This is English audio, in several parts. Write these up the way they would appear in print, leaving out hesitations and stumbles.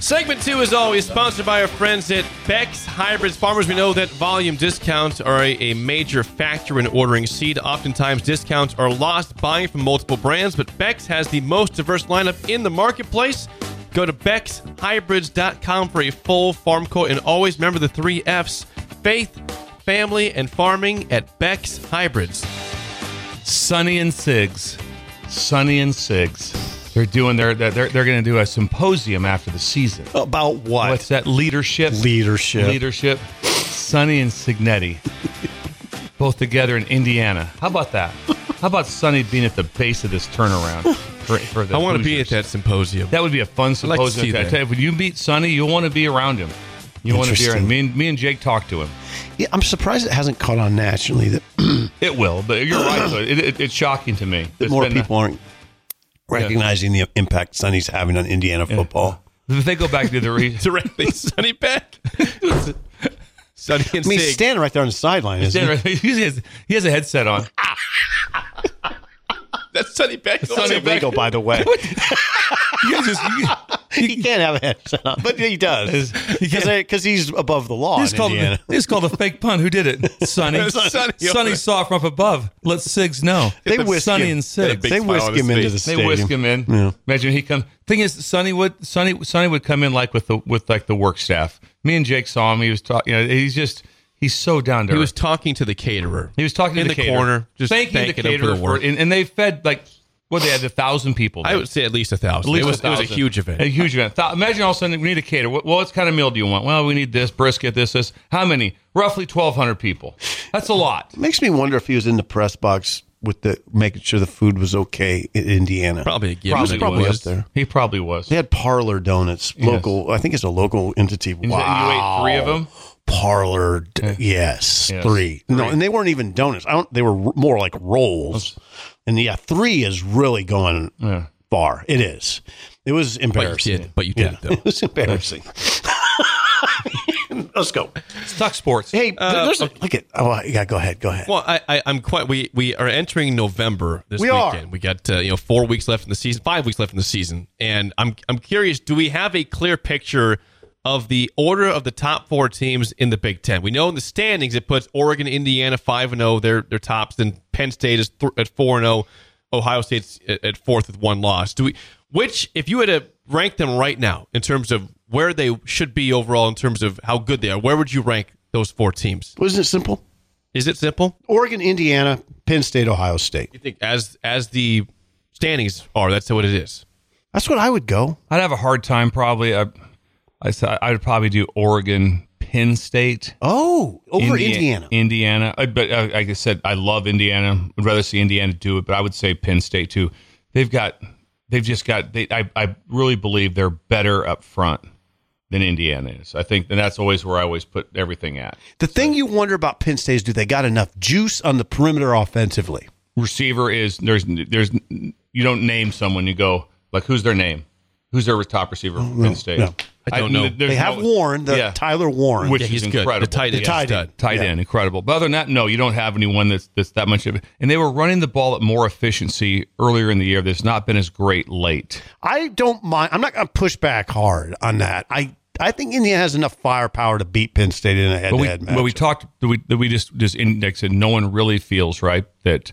Segment 2 is always sponsored by our friends at Beck's Hybrids. Farmers, we know that volume discounts are a major factor in ordering seed. Oftentimes, discounts are lost buying from multiple brands, but Beck's has the most diverse lineup in the marketplace. Go to Beck'sHybrids.com for a full farm quote, and always remember the 3 F's: faith, family, and farming at Beck's Hybrids. Sonny and Sigs. They're doing they're going to do a symposium after the season. About what? What's that? Leadership. Sonny and Signetti, both together in Indiana. How about that? How about Sonny being at the base of this turnaround for the I want to be Hoosiers? at that symposium. That would be a fun I'd like to symposium. see I that. tell you, when you meet Sonny, you'll want to be around him. You want to be around him. Me and Jake talked to him. Yeah, I'm surprised it hasn't caught on nationally that It will, but you're right. But it's shocking to me. that more people aren't recognizing the impact Sonny's having on Indiana football. If they go back to the Directly, Sonny Beck. Sonny and I mean, he's Sig. standing right there on the sideline, isn't he? he has a headset on. That's Sonny Beck. It's illegal, by the way. He can't have a headset on, but he does because he's above the law in Indiana. It's called a fake pun. Who did it? Sonny. Sonny. Saw it from up above. Let Sigs know. They whisk Sonny him. and Sigs. Big They smile whisk on his him into face. the They stadium. whisk him in. Yeah. Imagine he come. Thing is, Sonny would come in like with the work staff. Me and Jake saw him. He was talking. He's so down to He earth. was talking to the caterer. He was talking to in the the caterer. corner, just thanking the thanking him caterer for the work. and they fed they had 1,000 people there. I would say at least 1,000. At least It was a 1,000. huge event. A huge event. Imagine all of a sudden we need a caterer. What kind of meal do you want? Well, we need this, brisket, this. How many? Roughly 1,200 people. That's a lot. Makes me wonder if he was in the press box with the making sure the food was okay in Indiana. Probably a given. Probably that he probably was. up there. He probably was. They had Parlor Donuts, local. I think it's a local entity. And Wow, you ate 3 of them? Parlor, yes, 3. No, and they weren't even donuts. They were more like rolls. And 3 is really going far. It is. It was embarrassing. But you did it, though. It was embarrassing. Let's go. Let's talk sports. Hey, there's look at. Oh, yeah. Go ahead. Well, I'm quite. We are entering November this We are. weekend. We got 4 weeks left in the season, 5 weeks left in the season, and I'm curious. Do we have a clear picture of the order of the top 4 teams in the Big Ten? We know in the standings it puts Oregon, Indiana 5-0, their tops. Then Penn State is at 4-0. Ohio State's at 4th with 1 loss. Which, if you had to rank them right now in terms of where they should be overall, in terms of how good they are, where would you rank those 4 teams? Wasn't it simple? Is it simple? Oregon, Indiana, Penn State, Ohio State. You think as the standings are, that's what it is? That's what I would go. I'd have a hard time probably. I'd probably do Oregon, Penn State. Oh, over Indiana. Indiana. But like I said, I love Indiana. I'd rather see Indiana do it, but I would say Penn State too. I really believe they're better up front than Indiana is. I think, and that's always where I always put everything at. The thing you wonder about Penn State is, do they got enough juice on the perimeter offensively? Receiver is there's you don't name someone, you go like, who's their name? Who's their top receiver for Penn State? no. I don't know. They have Warren, Tyler Warren. Which he's is good. incredible. The tight end. tight stud. end. Tight end, incredible. But other than that, no, you don't have anyone that's that much of it. And they were running the ball at more efficiency earlier in the year. That's not been as great late. I don't mind. I'm not going to push back hard on that. I think Indiana has enough firepower to beat Penn State in a head-to-head match. But we talked. We just indexed. And no one really feels right that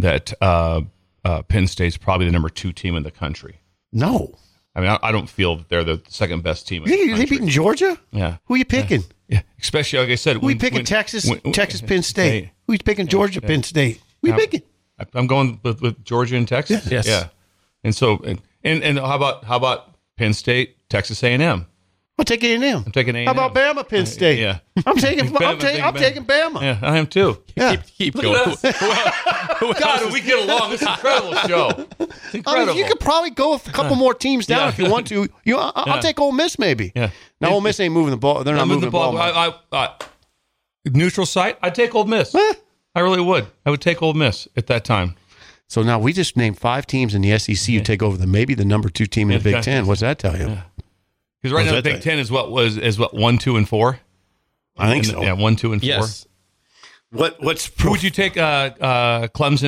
Penn State's probably the number 2 team in the country. No. I mean, I don't feel that they're the second best team in the country. They beating Georgia? Yeah. Who are you picking? Yeah. Especially, like I said. Who are you picking? Texas, Penn State. Who are you picking? Georgia, Penn State. Who are you picking? I'm going with Georgia and Texas. Yes. Yeah. And so, and how about Penn State, Texas A&M? I'll take A&M. I'm taking A&M. How about Bama, Penn State? Yeah. I'm taking Big Bama. Yeah, I am too. Yeah. Keep going. God, we get along. It's an incredible show. It's I incredible. mean, you could probably go a couple more teams down if you want to. I'll take Ole Miss maybe. Yeah. Now Ole Miss ain't moving the ball. They're not moving the ball. much. Neutral site, I'd take Ole Miss. I really would. I would take Ole Miss at that time. So now we just named 5 teams in the SEC who take over maybe the number 2 team in the Big Ten. What's that tell you? Because right now the Big Ten is what 1, 2, and 4. I think so. Yeah, 1, 2, and 4. Yes. What's Who would you take? Clemson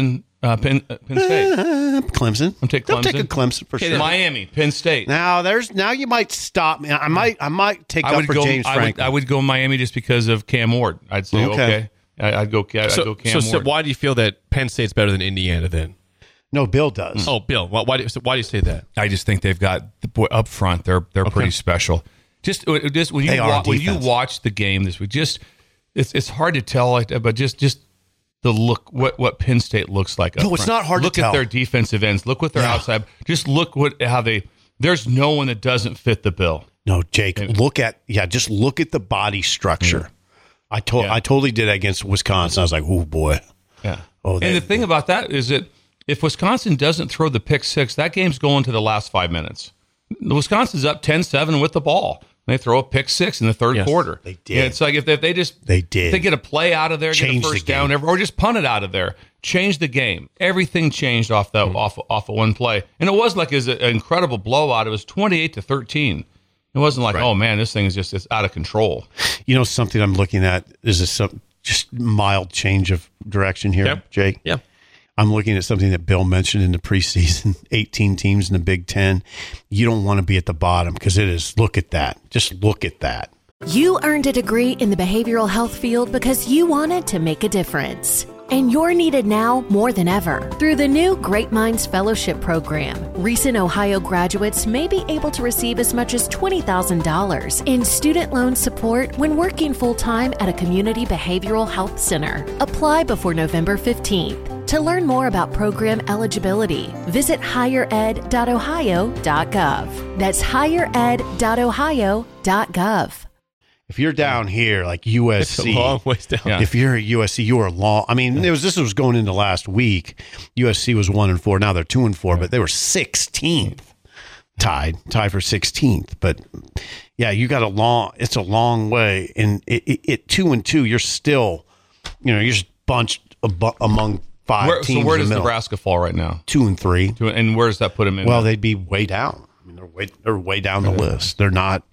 Penn State. Clemson. I'm taking Clemson. They'll take a Clemson for sure. Miami, Penn State. Now you might stop me. I might take up for James Franklin. I would go Miami just because of Cam Ward. I'd say okay. I'd go Cam Ward. So why do you feel that Penn State's better than Indiana then? No, Bill does. Oh, Bill. Why do you say that? I just think they've got the boy up front. They're pretty special. Just when you watch the game this week, it's hard to tell like that, but just the look what Penn State looks like. No, it's not hard to tell. Look at their defensive ends. Look what they're outside. Just look how they. There's no one that doesn't fit the bill. No, Jake. Just look at the body structure. I totally did that against Wisconsin. I was like, oh boy. Yeah. And the thing about that is that if Wisconsin doesn't throw the pick six, that game's going to the last 5 minutes. Wisconsin's up 10-7 with the ball. They throw a pick six in the third quarter. They did. Yeah, it's like if they get a play out of there, get a first down, or just punt it out of there, change the game. Everything changed off of one play, and it wasn't like it was an incredible blowout. It was 28-13. It wasn't like, oh man, this thing is just out of control. You know, something I'm looking at is just mild change of direction here, Jake. Yeah. I'm looking at something that Bill mentioned in the preseason, 18 teams in the Big Ten. You don't want to be at the bottom because it is, look at that. Just look at that. You earned a degree in the behavioral health field because you wanted to make a difference. And you're needed now more than ever. Through the new Great Minds Fellowship Program, recent Ohio graduates may be able to receive as much as $20,000 in student loan support when working full-time at a community behavioral health center. Apply before November 15th. To learn more about program eligibility, visit highered.ohio.gov. That's highered.ohio.gov. If you're down here like USC, it's a long ways down. Yeah. If you're at USC, you are long. I mean, this was going into last week. USC was 1-4. Now they're 2-4, but they were 16th, tied for 16th. But yeah, you got it's a long way. And at 2-2, you're still, you're just bunched among five teams. So where does Nebraska fall right now? 2-3. And where does that put them in? Well, they'd be way down. I mean, they're way down the list. They're not,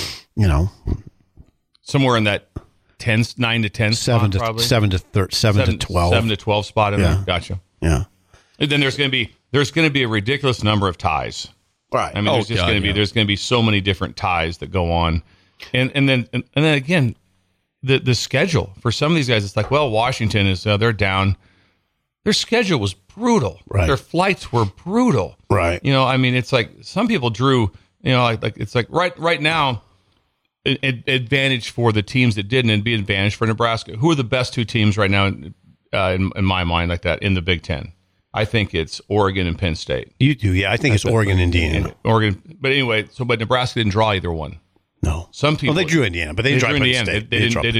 somewhere in that 9 to 10 spot, probably 7 to 12, 7 to 12 spot in there. Gotcha. Yeah. And then there's going to be a ridiculous number of ties. Right. I mean, there's going to be so many different ties that go on, and then again, the schedule for some of these guys, it's like, well, Washington is they're down. Their schedule was brutal. Right. Their flights were brutal. Right. I mean, it's like some people drew. Like it's like right now. Advantage for the teams that didn't, and be advantage for Nebraska. Who are the best two teams right now, in my mind, like that in the Big Ten? I think it's Oregon and Penn State. You do, yeah. I think it's Oregon, Indiana, Oregon. But anyway, but Nebraska didn't draw either one. No, some people. Well, they drew Indiana, but they didn't draw Indiana. State. They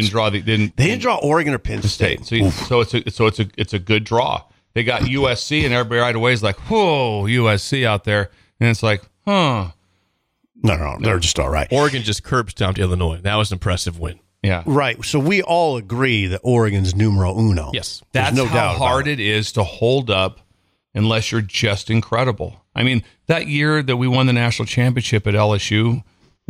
didn't draw Oregon or Penn State. So it's a good draw. They got USC, and everybody right away is like, whoa, USC out there, and it's like, huh. No, they're just all right. Oregon just curb stomped Illinois. That was an impressive win. Yeah. Right. So we all agree that Oregon's numero uno. Yes. That's no doubt how hard it is to hold up unless you're just incredible. I mean, that year that we won the national championship at LSU,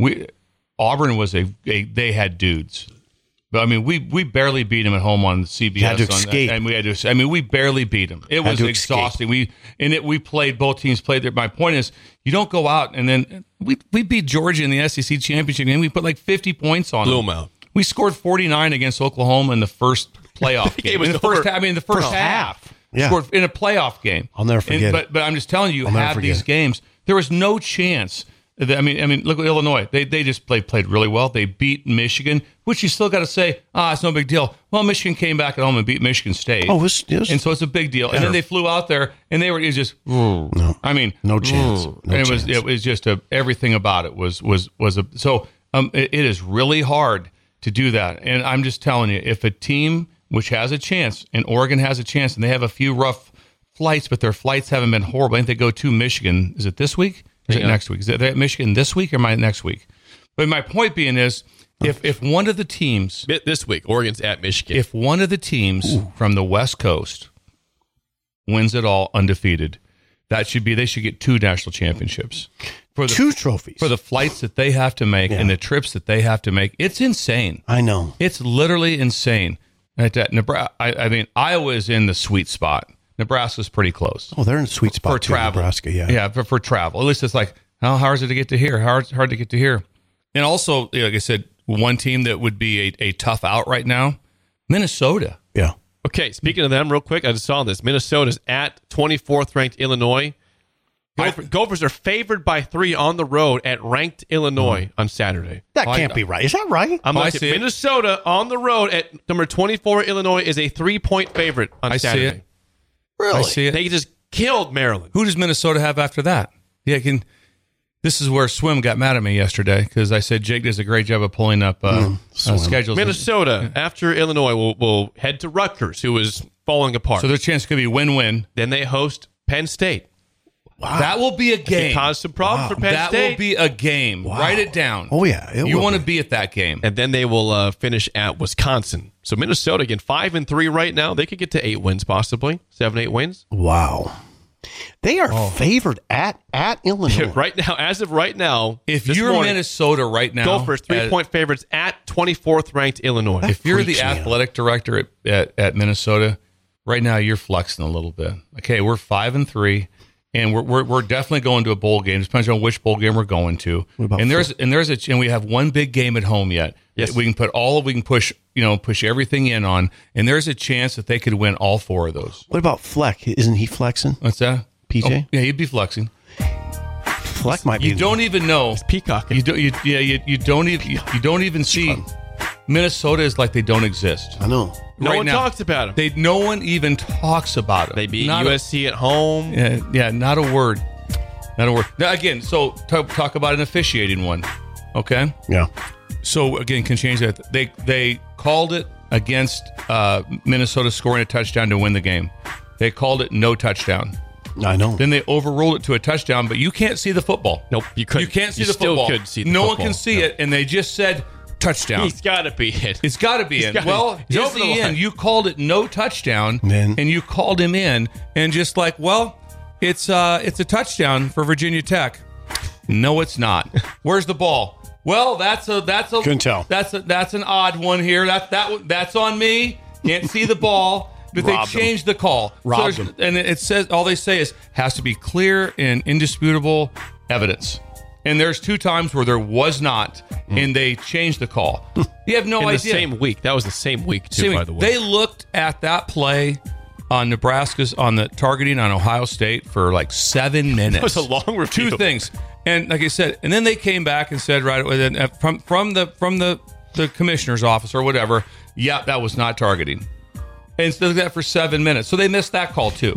Auburn was they had dudes. But I mean, we barely beat them at home on CBS. You had to escape. And we barely beat them. It was exhausting. We played, both teams played there. My point is, you don't go out and then we beat Georgia in the SEC championship game. We put like 50 points on them. Blew them out. We scored 49 against Oklahoma in the first playoff game. In the first half. Yeah. Scored in a playoff game. I'll never forget it. But I'm just telling you, these games. There was no chance. I mean, look at Illinois. They just played really well. They beat Michigan, which you still got to say, it's no big deal. Well, Michigan came back at home and beat Michigan State. Oh, it and so it's a big deal. And then they flew out there, and it was just, no. I mean, no chance. It was just everything about it was so. It is really hard to do that. And I'm just telling you, if a team which has a chance, and Oregon has a chance, and they have a few rough flights, but their flights haven't been horrible. I think they go to Michigan. Is it this week? Or is it next week? Is it at Michigan this week or next week? But my point being is, if one of the teams this week, Oregon's at Michigan. If one of the teams from the West Coast wins it all undefeated, they should get 2 national championships. For the 2 trophies. For the flights that they have to make and the trips that they have to make. It's insane. I know. It's literally insane. I mean, Iowa is in the sweet spot. Nebraska's pretty close. Oh, they're in a sweet spot for travel. Nebraska, yeah. Yeah, for travel. At least it's like, how hard is it to get to here? Hard to get to here. And also, like I said, one team that would be a tough out right now, Minnesota. Yeah. Okay, speaking of them, real quick, I just saw this. Minnesota's at 24th ranked Illinois. Gophers are favored by 3 on the road at ranked Illinois on Saturday. That can't be right. Is that right? I'm looking at Minnesota on the road at number 24 Illinois is a 3-point favorite on Saturday. See it. Really? I see it. They just killed Maryland. Who does Minnesota have after that? Yeah, this is where Swim got mad at me yesterday because I said Jake does a great job of pulling up schedules. Minnesota, after Illinois, will head to Rutgers, who is falling apart. So their chance could be win-win. Then they host Penn State. Wow. That will be a game. Cause some problems for Penn State. That will be a game. Wow. Write it down. Oh, yeah. You want to be at that game. And then they will finish at Wisconsin. So Minnesota, again, 5-3 right now. They could get to 8 wins, possibly. 7-8 wins. Wow. They are favored at Illinois. Right now, as of right now. If you're Minnesota right now. Gophers, 3-point favorites at 24th ranked Illinois. If you're the athletic director at Minnesota, right now you're flexing a little bit. Okay, we're 5-3. And we're definitely going to a bowl game. It depends on which bowl game we're going to. And we have one big game at home yet. Yes. We can push everything in on, and there's a chance that they could win all 4 of those. What about Fleck? Isn't he flexing? What's that? PJ? Oh, yeah, he'd be flexing. Fleck might be. You don't even know. It's peacocking. You don't even see Minnesota is like they don't exist. I know. No one talks about them. No one even talks about them. They beat USC at home. Yeah, not a word. Not a word. Now, again, so talk about an officiating one. Okay? Yeah. So, again, can change that. They called it against Minnesota scoring a touchdown to win the game. They called it no touchdown. I know. Then they overruled it to a touchdown, but you can't see the football. Nope, you couldn't. You can't see the football. Still could see the no football. one can see it, and they just said touchdown. He's got to be it. It's got to be in. Well, here's the end. You called it no touchdown, and you called him in, and just like, well, it's a touchdown for Virginia Tech. No, it's not. Where's the ball? Well, that's a couldn't tell. That's an odd one here. That's on me. Can't see the ball. But they changed the call. Robbed them. And it says all they say is has to be clear and indisputable evidence. And there's 2 times where there was not, and they changed the call. You have no idea. The same week. That was the same week, too, by the way. They looked at that play on Nebraska's, on the targeting on Ohio State for like 7 minutes. That was a long review. 2 things. And like I said, and then they came back and said right away, from the commissioner's office or whatever, yeah, that was not targeting. And so they did that for 7 minutes. So they missed that call, too.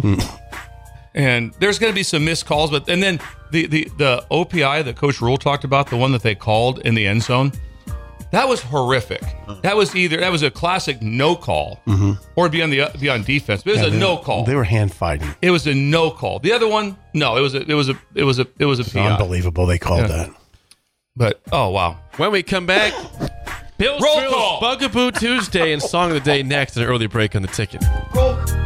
And there's going to be some missed calls. And then the OPI that Coach Rule talked about, the one that they called in the end zone, that was horrific. That was a classic no call or be on defense. But it was a no call. They were hand fighting. It was a no call. The other one, no, it was a PI. Unbelievable they called that. But oh wow. When we come back, Bill's Roll call. Bugaboo Tuesday and Song of the Day next, an early break on the ticket. Roll.